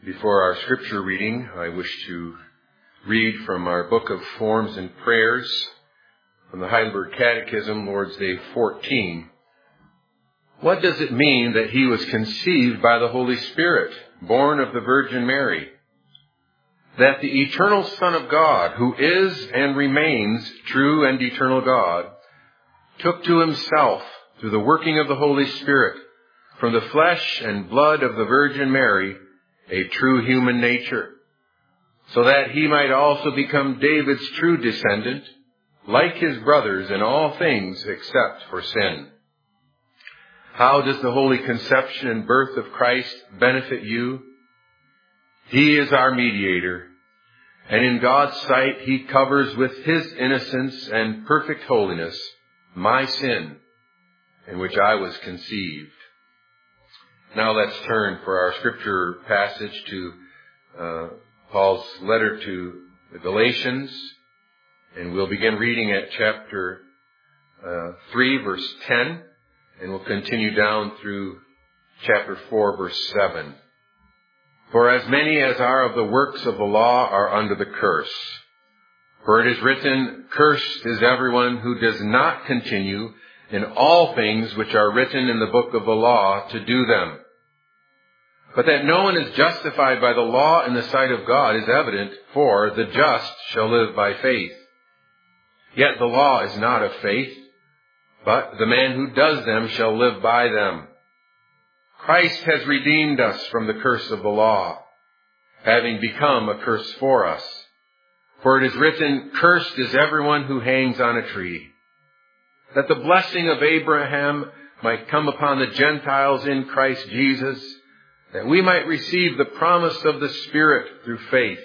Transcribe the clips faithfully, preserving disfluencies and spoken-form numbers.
Before our scripture reading, I wish to read from our book of Forms and Prayers from the Heidelberg Catechism, Lord's Day fourteen. What does it mean that he was conceived by the Holy Spirit, born of the Virgin Mary? That the eternal Son of God, who is and remains true and eternal God, took to himself, through the working of the Holy Spirit, from the flesh and blood of the Virgin Mary, a true human nature, so that he might also become David's true descendant, like his brothers in all things except for sin. How does the holy conception and birth of Christ benefit you? He is our mediator, and in God's sight he covers with his innocence and perfect holiness my sin, in which I was conceived. Now let's turn for our scripture passage to uh, Paul's letter to the Galatians, and we'll begin reading at chapter uh, three, verse ten, and we'll continue down through chapter four, verse seven. For as many as are of the works of the law are under the curse. For it is written, "Cursed is everyone who does not continue in all things which are written in the book of the law to do them." But that no one is justified by the law in the sight of God is evident, for the just shall live by faith. Yet the law is not of faith, but the man who does them shall live by them. Christ has redeemed us from the curse of the law, having become a curse for us. For it is written, "Cursed is everyone who hangs on a tree," that the blessing of Abraham might come upon the Gentiles in Christ Jesus, that we might receive the promise of the Spirit through faith.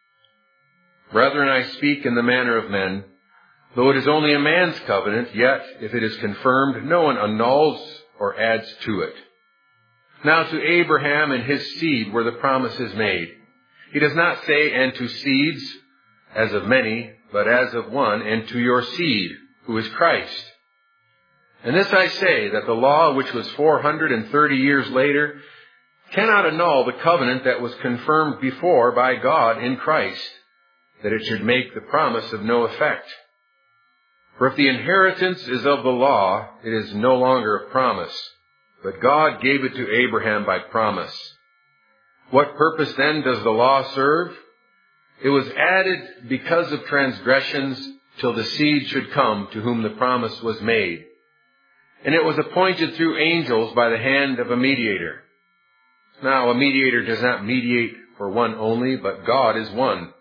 Brethren, I speak in the manner of men. Though it is only a man's covenant, yet if it is confirmed, no one annuls or adds to it. Now to Abraham and his seed were the promises made. He does not say, "and to seeds, as of many, but as of one, and to your seed, who is Christ." And this I say, that the law, which was four hundred and thirty years later, cannot annul the covenant that was confirmed before by God in Christ, that it should make the promise of no effect. For if the inheritance is of the law, it is no longer a promise, but God gave it to Abraham by promise. What purpose then does the law serve? It was added because of transgressions, till the seed should come to whom the promise was made. And it was appointed through angels by the hand of a mediator. Now, a mediator does not mediate for one only, but God is one.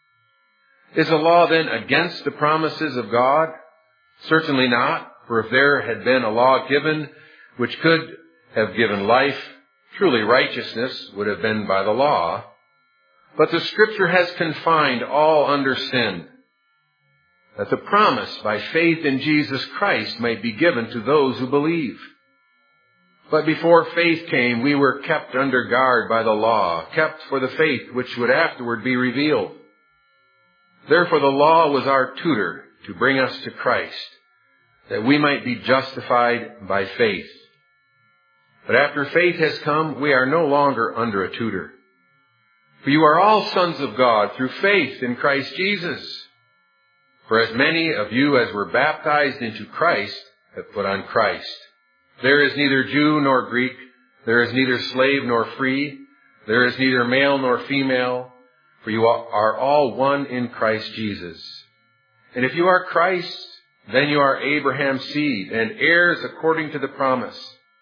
Is the law then against the promises of God? Certainly not, for if there had been a law given which could have given life, truly righteousness would have been by the law. But the Scripture has confined all under sin, that the promise by faith in Jesus Christ might be given to those who believe. But before faith came, we were kept under guard by the law, kept for the faith which would afterward be revealed. Therefore the law was our tutor to bring us to Christ, that we might be justified by faith. But after faith has come, we are no longer under a tutor. For you are all sons of God through faith in Christ Jesus. For as many of you as were baptized into Christ have put on Christ. There is neither Jew nor Greek, there is neither slave nor free, there is neither male nor female, for you are all one in Christ Jesus. And if you are Christ, then you are Abraham's seed, and heirs according to the promise.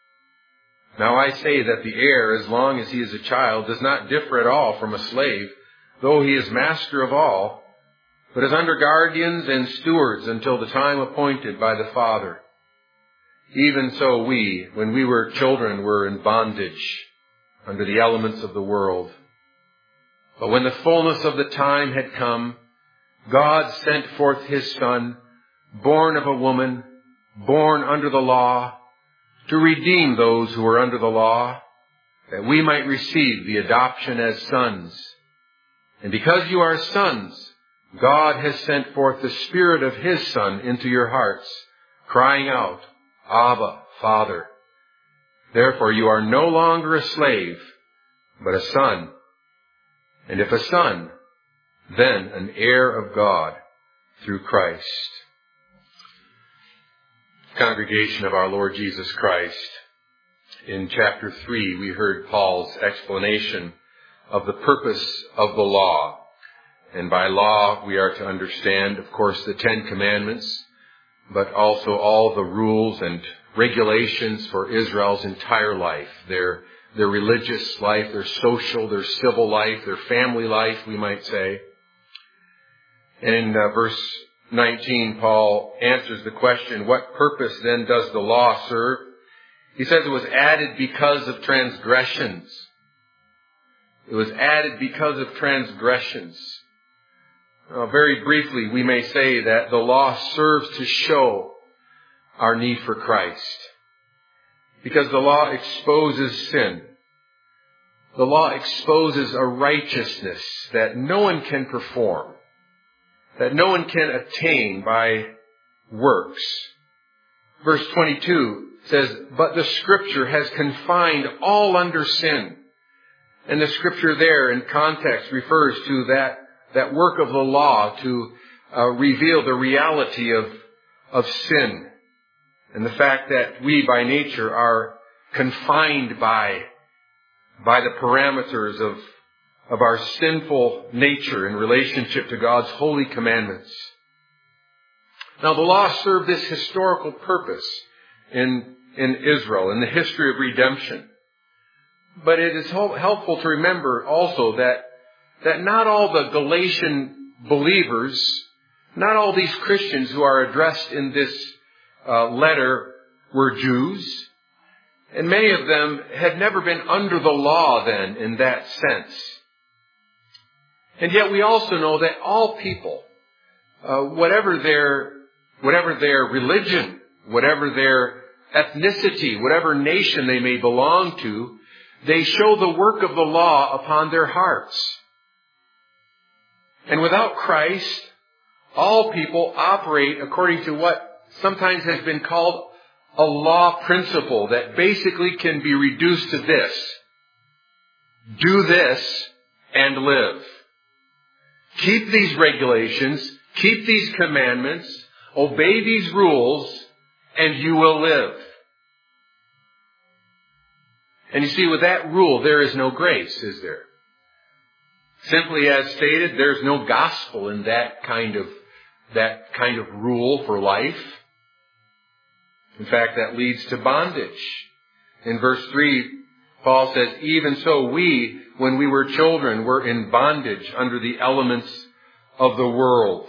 Now I say that the heir, as long as he is a child, does not differ at all from a slave, though he is master of all, but is under guardians and stewards until the time appointed by the Father. Even so we, when we were children, were in bondage under the elements of the world. But when the fullness of the time had come, God sent forth his Son, born of a woman, born under the law, to redeem those who were under the law, that we might receive the adoption as sons. And because you are sons, God has sent forth the Spirit of his Son into your hearts, crying out, "Abba, Father." Therefore you are no longer a slave, but a son. and if a son, then an heir of God through Christ. Congregation of our Lord Jesus Christ, in chapter three we heard Paul's explanation of the purpose of the law. And by law we are to understand, of course, the Ten Commandments, but also all the rules and regulations for Israel's entire life, their their religious life, their social, their civil life, their family life, we might say. And in uh, verse nineteen, Paul answers the question, what purpose then does the law serve? He says it was added because of transgressions. It was added because of transgressions. Uh, very briefly, we may say that the law serves to show our need for Christ. Because the law exposes sin. The law exposes a righteousness that no one can perform, that no one can attain by works. Verse twenty-two says, but the Scripture has confined all under sin. And the Scripture there in context refers to that, that work of the law to uh, reveal the reality of, of sin. And the fact that we by nature are confined by, by the parameters of, of our sinful nature in relationship to God's holy commandments. Now the law served this historical purpose in, in Israel, in the history of redemption. But it is helpful to remember also that, that not all the Galatian believers, not all these Christians who are addressed in this Uh, letter were Jews, and many of them had never been under the law then in that sense. And yet we also know that all people, uh, whatever their whatever their religion, whatever their ethnicity, whatever nation they may belong to, they show the work of the law upon their hearts. And without Christ, all people operate according to what sometimes has been called a law principle that basically can be reduced to this. Do this and live. Keep these regulations, keep these commandments, obey these rules, and you will live. And you see, with that rule, there is no grace, is there? Simply as stated, there's no gospel in that kind of, that kind of rule for life. In fact, that leads to bondage. In verse three, Paul says, even so we, when we were children, were in bondage under the elements of the world.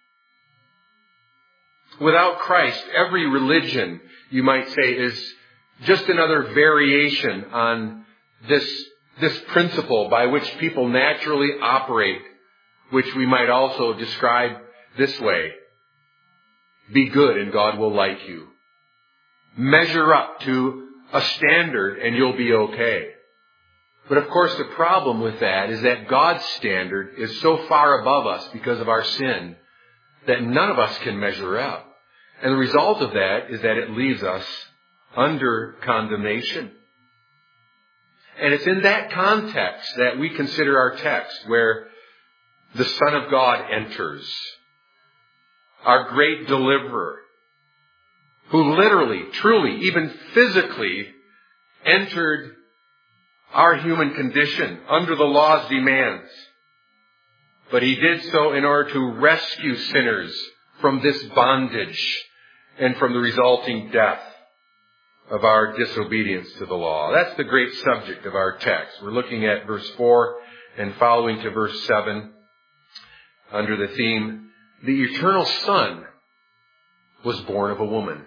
Without Christ, every religion, you might say, is just another variation on this, this principle by which people naturally operate, which we might also describe this way. Be good and God will like you. Measure up to a standard and you'll be okay. But of course the problem with that is that God's standard is so far above us because of our sin that none of us can measure up. And the result of that is that it leaves us under condemnation. And it's in that context that we consider our text where the Son of God enters, our great deliverer, who literally, truly, even physically entered our human condition under the law's demands. But he did so in order to rescue sinners from this bondage and from the resulting death of our disobedience to the law. That's the great subject of our text. We're looking at verse four and following to verse seven under the theme, the eternal Son was born of a woman.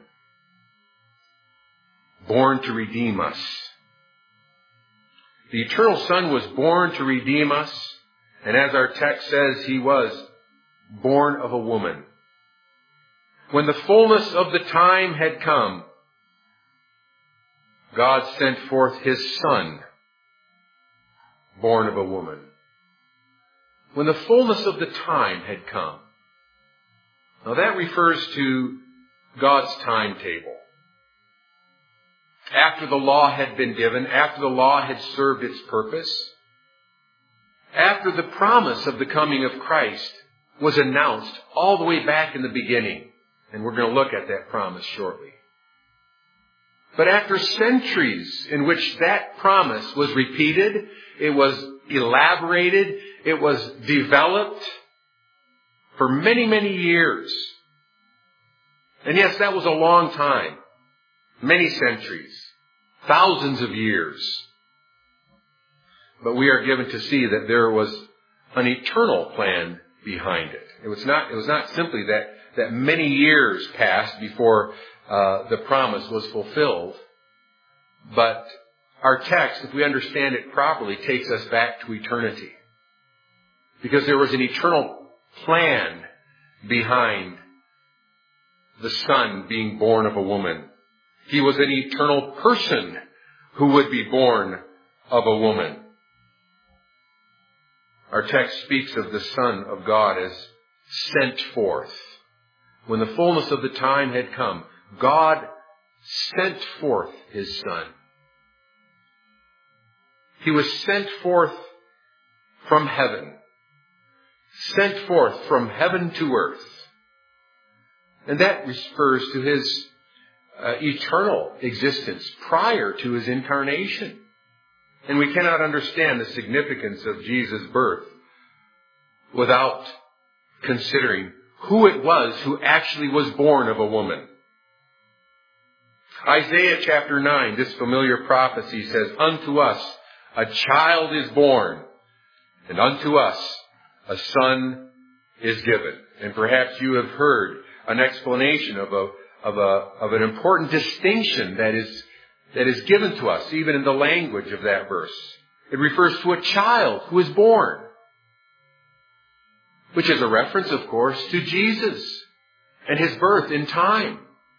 Born to redeem us. The eternal Son was born to redeem us, and as our text says, he was born of a woman. When the fullness of the time had come, God sent forth his Son, born of a woman. When the fullness of the time had come. Now that refers to God's timetable. After the law had been given, after the law had served its purpose, after the promise of the coming of Christ was announced all the way back in the beginning. And we're going to look at that promise shortly. But after centuries in which that promise was repeated, it was elaborated, it was developed for many, many years. And yes, that was a long time. Many centuries. Thousands of years. But we are given to see that there was an eternal plan behind it. It was not, it was not simply that, that many years passed before uh, the promise was fulfilled. But our text, if we understand it properly, takes us back to eternity. Because there was an eternal plan behind the Son being born of a woman. He was an eternal person who would be born of a woman. Our text speaks of the Son of God as sent forth. When the fullness of the time had come, God sent forth His Son. He was sent forth from heaven. Sent forth from heaven to earth. And that refers to His uh, eternal existence prior to His incarnation. And we cannot understand the significance of Jesus' birth without considering who it was who actually was born of a woman. Isaiah chapter nine, this familiar prophecy says, "Unto us a child is born, and unto us a son is given." And perhaps you have heard an explanation of a of a of an important distinction that is that is given to us, even in the language of that verse. It refers to a child who is born, which is a reference, of course, to Jesus and His birth in time.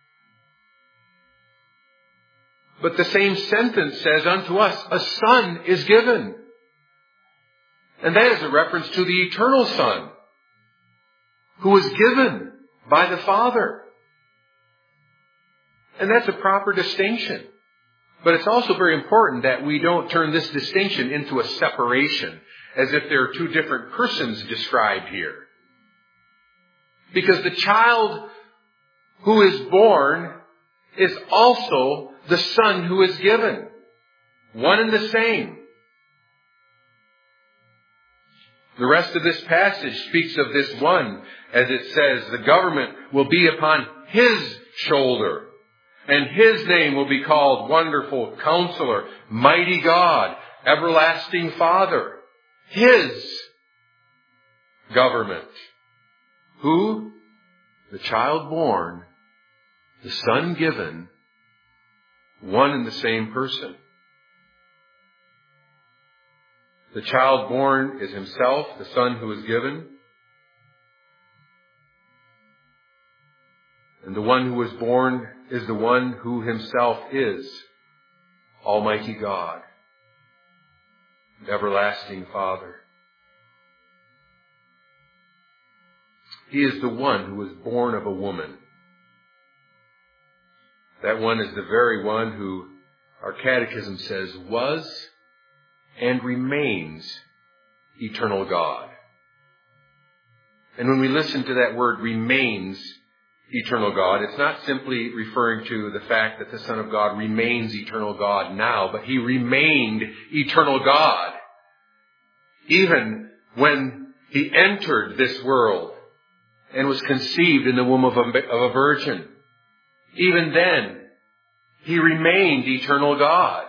But the same sentence says, "Unto us a son is given." And that is a reference to the eternal Son, who was given by the Father. And that's a proper distinction. But it's also very important that we don't turn this distinction into a separation, as if there are two different persons described here. Because the child who is born is also the Son who is given. One and the same. The rest of this passage speaks of this one, as it says, "The government will be upon His shoulder, and His name will be called Wonderful Counselor, Mighty God, Everlasting Father." His government. Who? The child born, the Son given, one and the same person. The child born is Himself, the Son who is given. And the one who is born is the one who Himself is Almighty God, Everlasting Father. He is the one who was born of a woman. That one is the very one who, our catechism says, was and remains eternal God. And when we listen to that word, remains eternal God, it's not simply referring to the fact that the Son of God remains eternal God now, but He remained eternal God even when He entered this world and was conceived in the womb of a, of a virgin. Even then, He remained eternal God.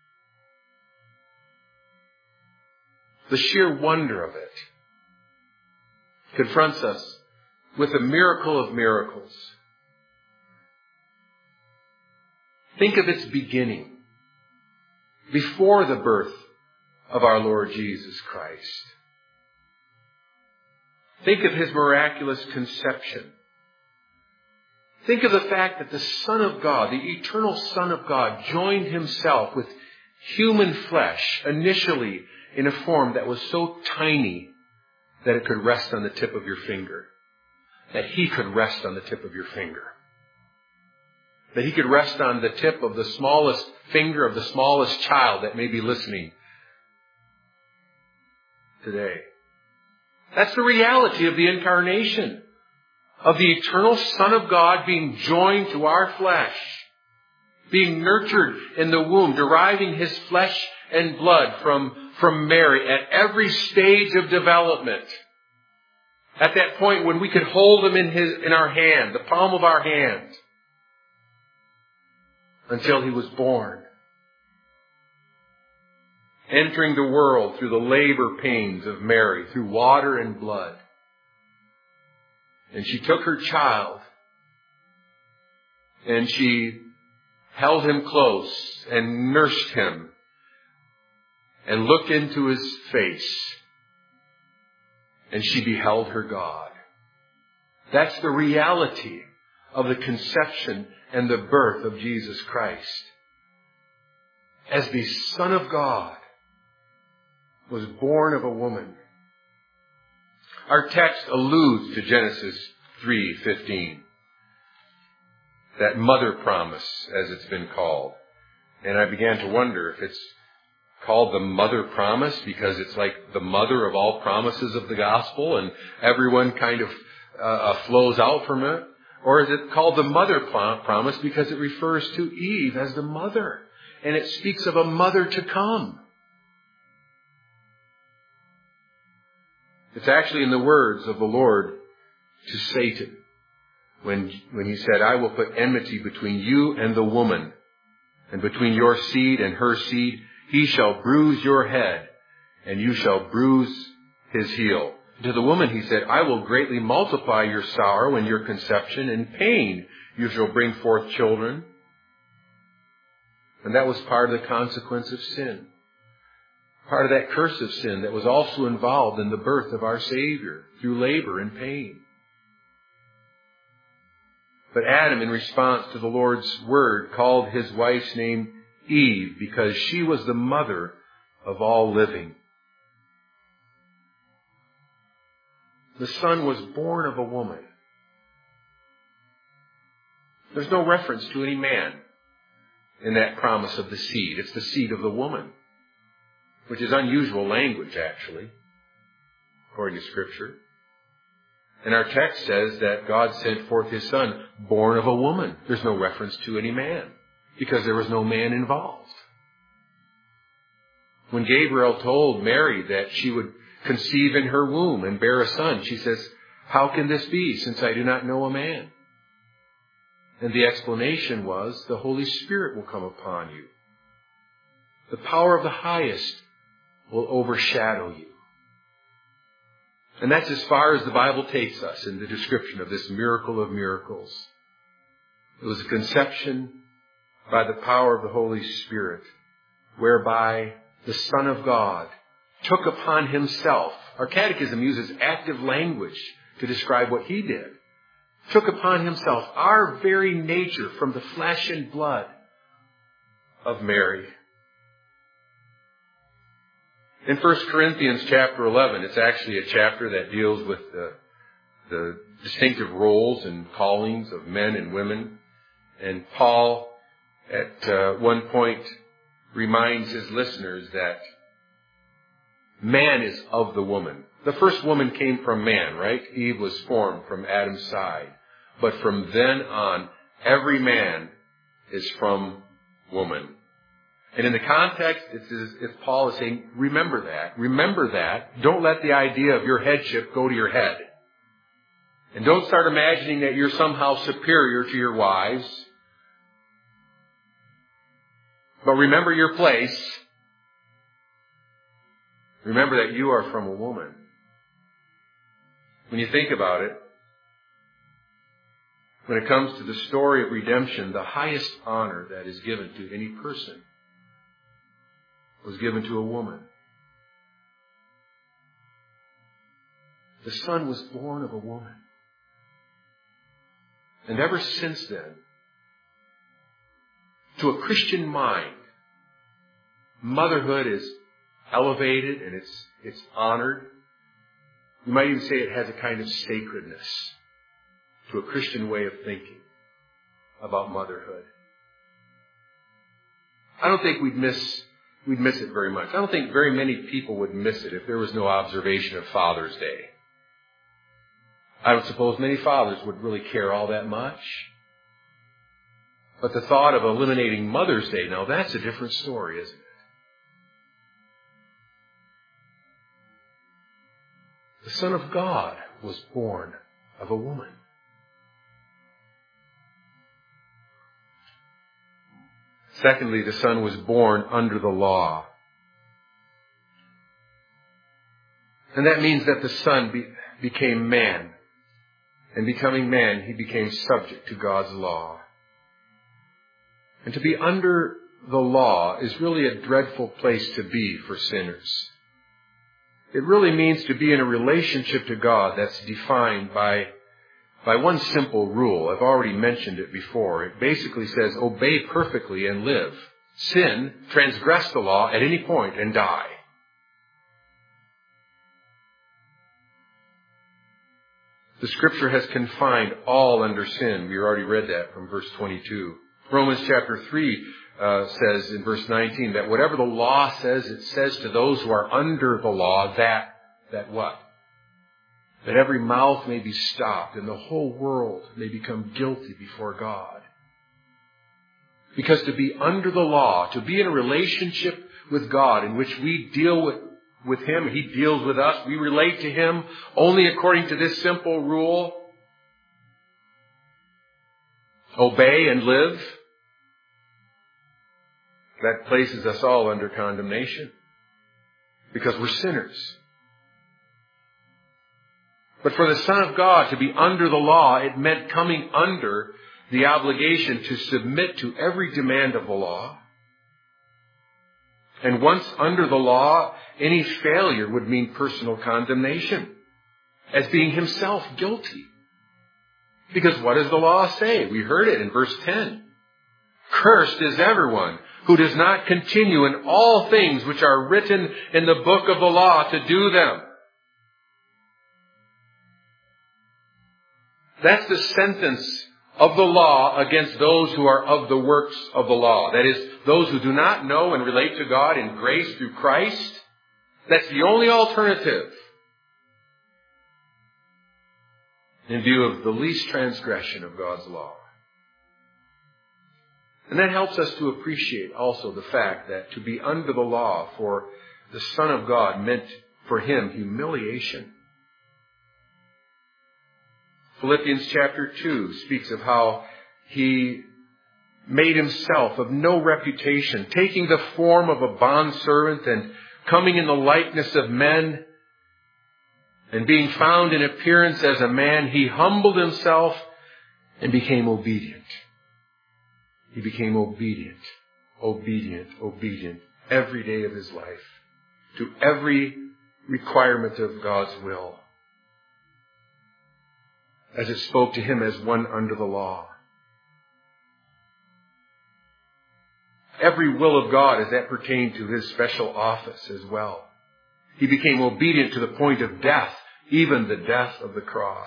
The sheer wonder of it confronts us with a miracle of miracles. Think of its beginning, before the birth of our Lord Jesus Christ. Think of His miraculous conception. Think of the fact that the Son of God, the eternal Son of God, joined Himself with human flesh initially in a form that was so tiny that it could rest on the tip of your finger. That He could rest on the tip of your finger. That He could rest on the tip of the smallest finger of the smallest child that may be listening. today. That's the reality of the incarnation, of the eternal Son of God being joined to our flesh, being nurtured in the womb, deriving His flesh and blood from, from Mary at every stage of development. At that point when we could hold Him in his, in our hand, the palm of our hand, until He was born. Entering the world through the labor pains of Mary, through water and blood. And she took her child and she held Him close and nursed Him and looked into His face. And she beheld her God. That's the reality of the conception and the birth of Jesus Christ. As the Son of God was born of a woman. Our text alludes to Genesis three fifteen. That mother promise, as it's been called. And I began to wonder if it's called the mother promise because it's like the mother of all promises of the gospel and everyone kind of uh, flows out from it. Or is it called the mother promise because it refers to Eve as the mother? And it speaks of a mother to come. It's actually in the words of the Lord to Satan. When, when He said, I will put enmity between you and the woman, and between your seed and her seed. He shall bruise your head, and you shall bruise his heel. To the woman He said, I will greatly multiply your sorrow and your conception. In pain you shall bring forth children. And that was part of the consequence of sin. Part of that curse of sin that was also involved in the birth of our Savior through labor and pain. But Adam, in response to the Lord's word, called his wife's name Eve because she was the mother of all living. The Son was born of a woman. There's no reference to any man in that promise of the seed. It's the seed of the woman, which is unusual language, actually, according to Scripture. And our text says that God sent forth His Son, born of a woman. There's no reference to any man, because there was no man involved. When Gabriel told Mary that she would conceive in her womb and bear a son, she says, how can this be, since I do not know a man? And the explanation was, the Holy Spirit will come upon you. The power of the highest will overshadow you. And that's as far as the Bible takes us in the description of this miracle of miracles. It was a conception by the power of the Holy Spirit, whereby the Son of God took upon Himself. Our catechism uses active language to describe what He did. Took upon Himself our very nature from the flesh and blood of Mary. In First Corinthians chapter eleven, it's actually a chapter that deals with the, the distinctive roles and callings of men and women. And Paul, at uh, one point, reminds his listeners that man is of the woman. The first woman came from man, right? Eve was formed from Adam's side. But from then on, every man is from woman. And in the context, it's as if Paul is saying, remember that. Remember that. Don't let the idea of your headship go to your head. And don't start imagining that you're somehow superior to your wives. But remember your place. Remember that you are from a woman. When you think about it, when it comes to the story of redemption, the highest honor that is given to any person was given to a woman. The Son was born of a woman. And ever since then, to a Christian mind, motherhood is elevated and it's, it's honored. You might even say it has a kind of sacredness to a Christian way of thinking about motherhood. I don't think we'd miss we'd miss it very much. I don't think very many people would miss it if there was no observation of Father's Day. I would suppose many fathers would really care all that much. But the thought of eliminating Mother's Day, now that's a different story, isn't it? The Son of God was born of a woman. Secondly, the Son was born under the law. And that means that the Son be, became man. And becoming man, he became subject to God's law. And to be under the law is really a dreadful place to be for sinners. It really means to be in a relationship to God that's defined by, by one simple rule. I've already mentioned it before. It basically says, obey perfectly and live. Sin, transgress the law at any point and die. The Scripture has confined all under sin. We already read that from verse twenty-two. Romans chapter three uh, says in verse nineteen that whatever the law says, it says to those who are under the law that, that what? That every mouth may be stopped and the whole world may become guilty before God. Because to be under the law, to be in a relationship with God in which we deal with, with Him, He deals with us, we relate to Him only according to this simple rule, obey and live, that places us all under condemnation because we're sinners. But for the Son of God to be under the law, it meant coming under the obligation to submit to every demand of the law. And once under the law, any failure would mean personal condemnation as being himself guilty. Because what does the law say? We heard it in verse ten. Cursed is everyone who does not continue in all things which are written in the book of the law to do them. That's the sentence of the law against those who are of the works of the law. That is, those who do not know and relate to God in grace through Christ. That's the only alternative in view of the least transgression of God's law. And that helps us to appreciate also the fact that to be under the law for the Son of God meant for Him humiliation. Philippians chapter two speaks of how He made Himself of no reputation, taking the form of a bondservant and coming in the likeness of men, and being found in appearance as a man, He humbled Himself and became obedient. He became obedient, obedient, obedient every day of His life to every requirement of God's will, as it spoke to Him as one under the law. Every will of God as that pertained to His special office as well. He became obedient to the point of death, even the death of the cross.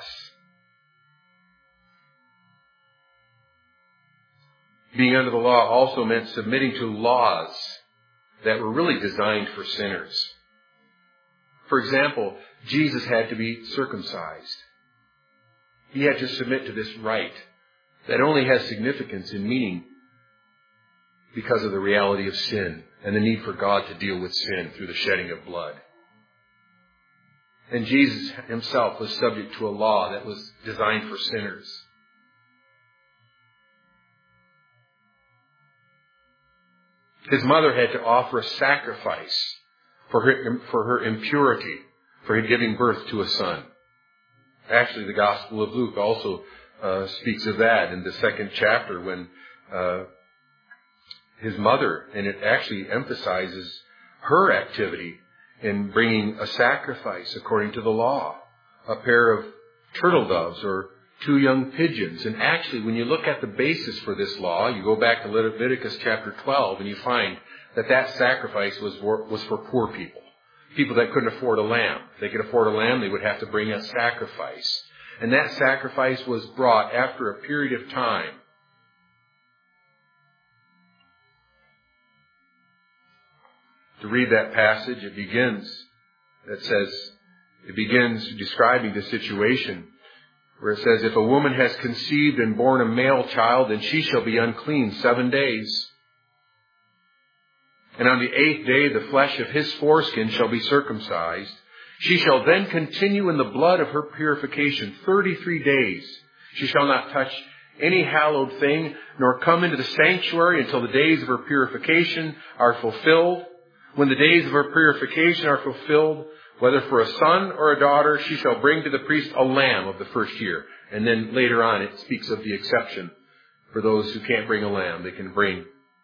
Being under the law also meant submitting to laws that were really designed for sinners. For example, Jesus had to be circumcised. He had to submit to this rite that only has significance and meaning because of the reality of sin and the need for God to deal with sin through the shedding of blood. And Jesus Himself was subject to a law that was designed for sinners. His mother had to offer a sacrifice for her, for her impurity, for her giving birth to a son. Actually, the Gospel of Luke also uh, speaks of that in the second chapter when uh, his mother, and it actually emphasizes her activity in bringing a sacrifice according to the law, a pair of turtle doves or two young pigeons. And actually, when you look at the basis for this law, you go back to Leviticus chapter twelve and you find that that sacrifice was for, was for poor people. People that couldn't afford a lamb. If they could afford a lamb, they would have to bring a sacrifice. And that sacrifice was brought after a period of time. to read that passage, it begins, it says, it begins describing the situation where it says, if a woman has conceived and born a male child, then she shall be unclean seven days. And on the eighth day, the flesh of his foreskin shall be circumcised. She shall then continue in the blood of her purification thirty-three days. She shall not touch any hallowed thing, nor come into the sanctuary until the days of her purification are fulfilled. When the days of her purification are fulfilled, whether for a son or a daughter, she shall bring to the priest a lamb of the first year. And then later on it speaks of the exception. For those who can't bring a lamb, they can bring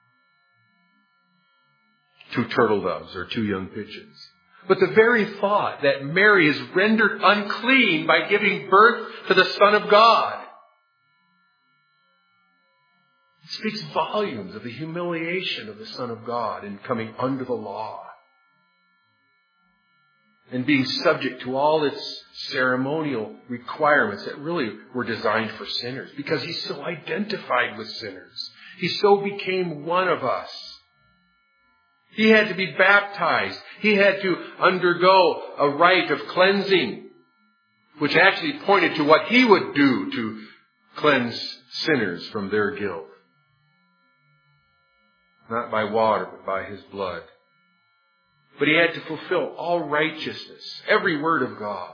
two turtle doves or two young pigeons. But the very thought that Mary is rendered unclean by giving birth to the Son of God speaks volumes of the humiliation of the Son of God in coming under the law and being subject to all its ceremonial requirements that really were designed for sinners, because He so identified with sinners. He so became one of us. He had to be baptized. He had to undergo a rite of cleansing, which actually pointed to what He would do to cleanse sinners from their guilt. Not by water, but by His blood. But He had to fulfill all righteousness, every word of God.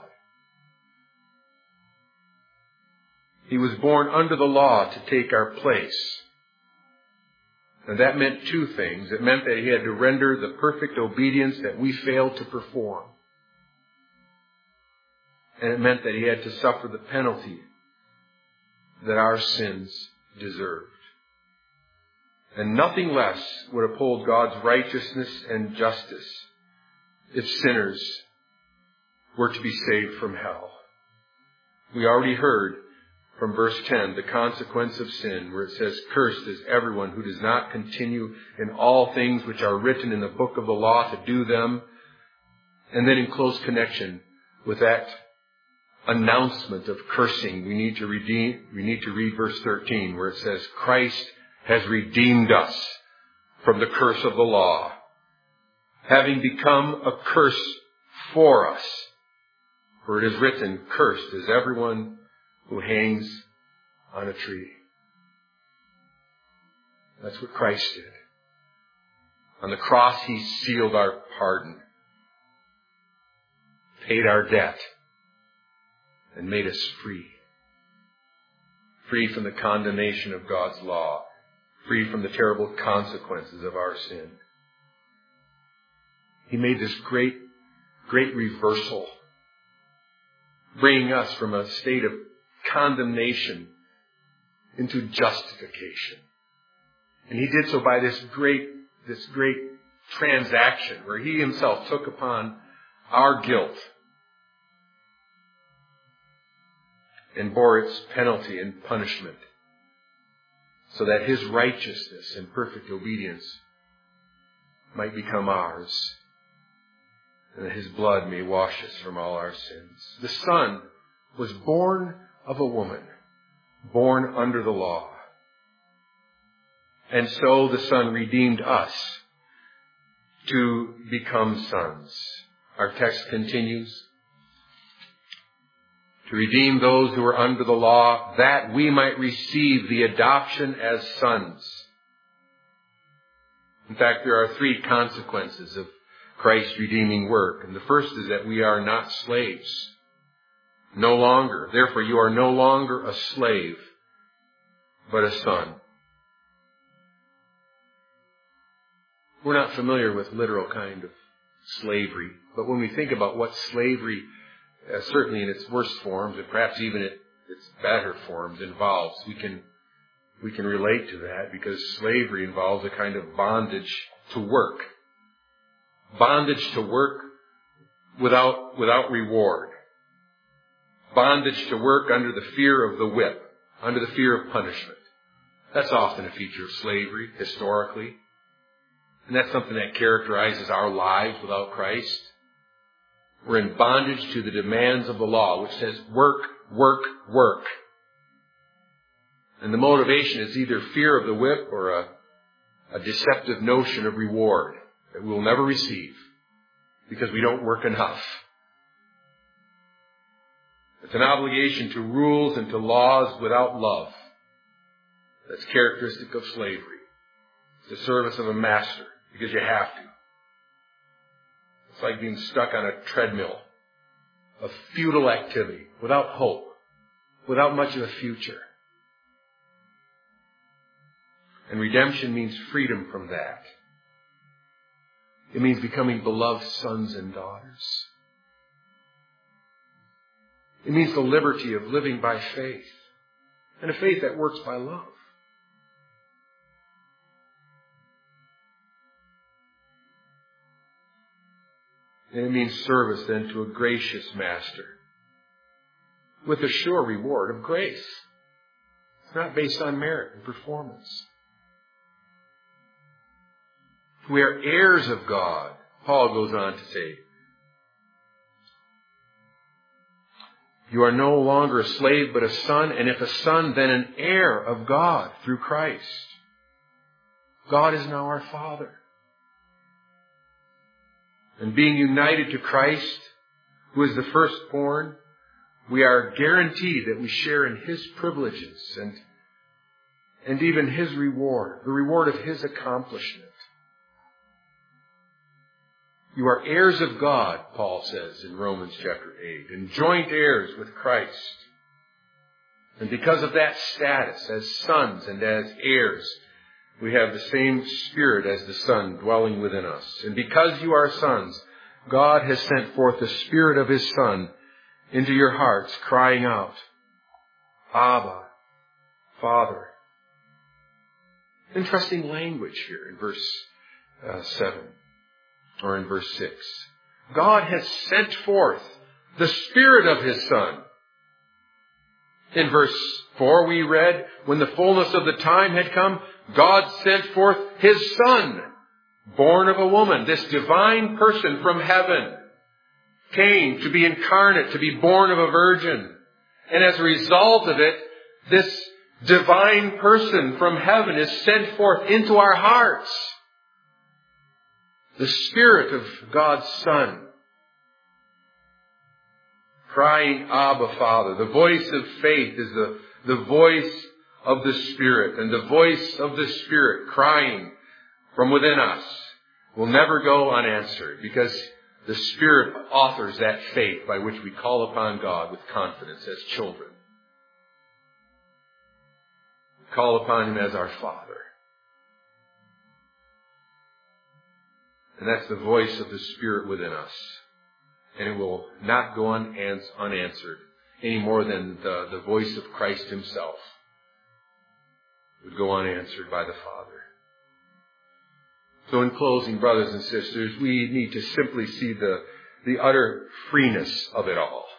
He was born under the law to take our place. And that meant two things. It meant that He had to render the perfect obedience that we failed to perform. And it meant that He had to suffer the penalty that our sins deserved. And nothing less would uphold God's righteousness and justice if sinners were to be saved from hell. We already heard from verse ten, the consequence of sin, where it says, cursed is everyone who does not continue in all things which are written in the book of the law to do them. And then in close connection with that announcement of cursing, we need to redeem, we need to read verse thirteen, where it says, Christ has redeemed us from the curse of the law, having become a curse for us. For it is written, cursed is everyone who hangs on a tree. That's what Christ did. On the cross, He sealed our pardon, paid our debt, and made us free. Free from the condemnation of God's law. Free from the terrible consequences of our sin. He made this great, great reversal, bringing us from a state of condemnation into justification. And He did so by this great, this great transaction where He Himself took upon our guilt and bore its penalty and punishment, so that His righteousness and perfect obedience might become ours, and that His blood may wash us from all our sins. The Son was born of a woman, born under the law. And so the Son redeemed us to become sons. Our text continues, to redeem those who are under the law, that we might receive the adoption as sons. In fact, there are three consequences of Christ's redeeming work. And the first is that we are not slaves. No longer. Therefore, you are no longer a slave, but a son. We're not familiar with literal kind of slavery, but when we think about what slavery, uh, certainly in its worst forms, and perhaps even it, its better forms, involves, we can we can relate to that, because slavery involves a kind of bondage to work, bondage to work without without reward, bondage to work under the fear of the whip, under the fear of punishment. That's often a feature of slavery historically. And that's something that characterizes our lives without Christ. We're in bondage to the demands of the law, which says work, work, work. And the motivation is either fear of the whip or a, a deceptive notion of reward. that we'll never receive because we don't work enough. It's an obligation to rules and to laws without love. That's characteristic of slavery. It's the service of a master because you have to. It's like being stuck on a treadmill of futile activity, without hope, without much of a future. And redemption means freedom from that. It means becoming beloved sons and daughters. It means the liberty of living by faith, and a faith that works by love. And it means service then to a gracious master with a sure reward of grace. It's not based on merit and performance. We are heirs of God, Paul goes on to say. You are no longer a slave but a son, and if a son, then an heir of God through Christ. God is now our Father. And being united to Christ, who is the firstborn, we are guaranteed that we share in His privileges and, and even His reward, the reward of His accomplishment. You are heirs of God, Paul says in Romans chapter eight, and joint heirs with Christ. And because of that status as sons and as heirs, we have the same Spirit as the Son dwelling within us. And because you are sons, God has sent forth the Spirit of His Son into your hearts, crying out, Abba, Father. Interesting language here in verse uh, seven. Or in verse six. God has sent forth the Spirit of His Son. In verse four we read, when the fullness of the time had come, God sent forth His Son, born of a woman. This divine person from heaven came to be incarnate, to be born of a virgin. And as a result of it, this divine person from heaven is sent forth into our hearts. The Spirit of God's Son, crying, Abba, Father. The voice of faith is the, the voice of the Spirit. And the voice of the Spirit crying from within us will never go unanswered, because the Spirit authors that faith by which we call upon God with confidence as children. We call upon Him as our Father. And that's the voice of the Spirit within us. And it will not go unanswered any more than the, the voice of Christ Himself would go unanswered by the Father. So in closing, brothers and sisters, we need to simply see the, the utter freeness of it all.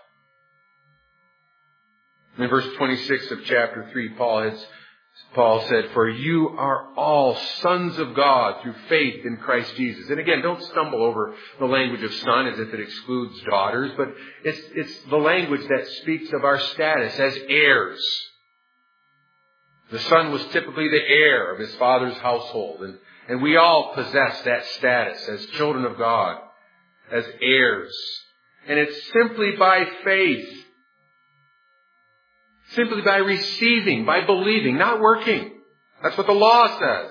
In verse twenty-six of chapter three, Paul has Paul said, for you are all sons of God through faith in Christ Jesus. And again, don't stumble over the language of son as if it excludes daughters, but it's, it's the language that speaks of our status as heirs. The son was typically the heir of his father's household, and, and we all possess that status as children of God, as heirs. And it's simply by faith. Simply by receiving, by believing, not working. That's what the law says.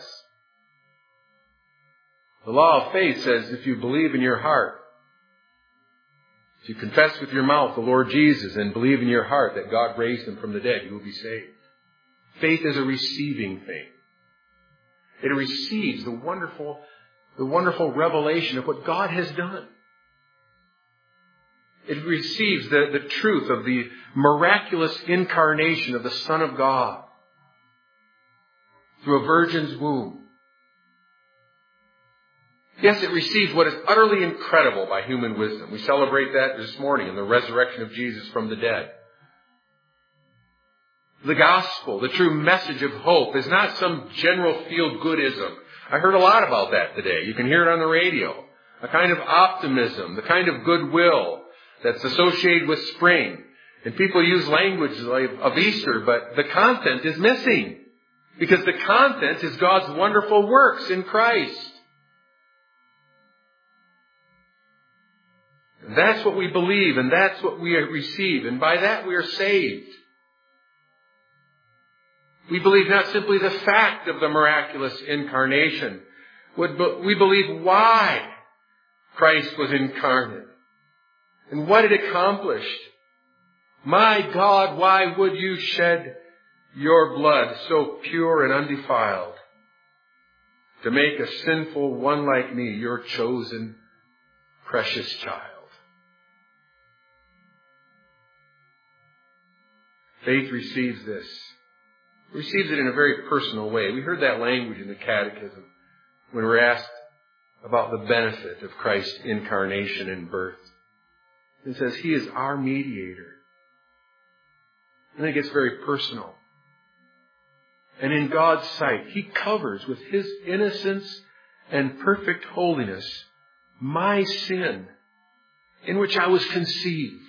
The law of faith says if you believe in your heart, if you confess with your mouth the Lord Jesus and believe in your heart that God raised Him from the dead, you will be saved. Faith is a receiving thing. It receives the wonderful, the wonderful revelation of what God has done. It receives the, the truth of the miraculous incarnation of the Son of God through a virgin's womb. Yes, it receives what is utterly incredible by human wisdom. We celebrate that this morning in the resurrection of Jesus from the dead. The gospel, the true message of hope, is not some general feel-goodism. I heard a lot about that today. You can hear it on the radio. A kind of optimism, the kind of goodwill that's associated with spring. And people use language like of Easter, but the content is missing. Because the content is God's wonderful works in Christ. That's what we believe, and that's what we receive. And by that we are saved. We believe not simply the fact of the miraculous incarnation. We believe why Christ was incarnate and what it accomplished. My God, why would you shed your blood so pure and undefiled to make a sinful one like me, your chosen, precious child? Faith receives this. Receives it in a very personal way. We heard that language in the Catechism when we were asked about the benefit of Christ's incarnation and birth. It says He is our mediator. And then it gets very personal. And in God's sight, He covers with His innocence and perfect holiness my sin in which I was conceived.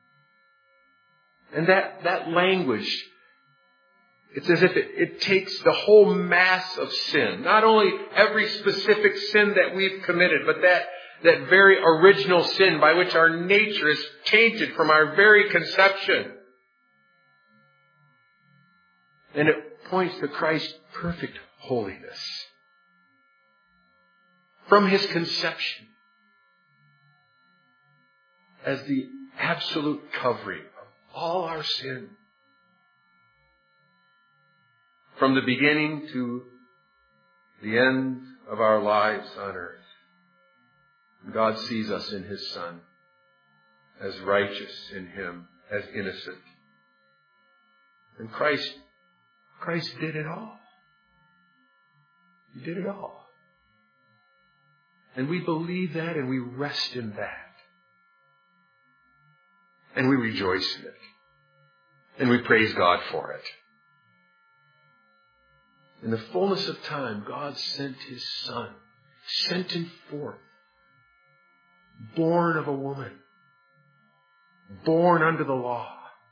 And that, that language, it's as if it, it takes the whole mass of sin. Not only every specific sin that we've committed, but that, that very original sin by which our nature is tainted from our very conception. And it points to Christ's perfect holiness. From His conception. As the absolute covering of all our sin. From the beginning to the end of our lives on earth. God sees us in His Son as righteous in Him, as innocent. And Christ, Christ did it all. He did it all. And we believe that and we rest in that. And we rejoice in it. And we praise God for it. In the fullness of time, God sent His Son, sent Him forth, born of a woman, born under the law,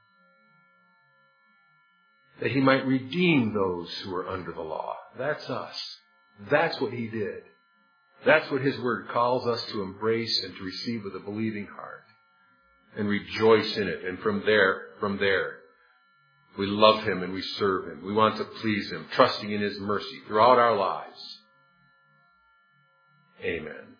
that He might redeem those who are under the law. That's us. That's what He did. That's what His Word calls us to embrace and to receive with a believing heart and rejoice in it. And from there, from there, we love Him and we serve Him. We want to please Him, trusting in His mercy throughout our lives. Amen.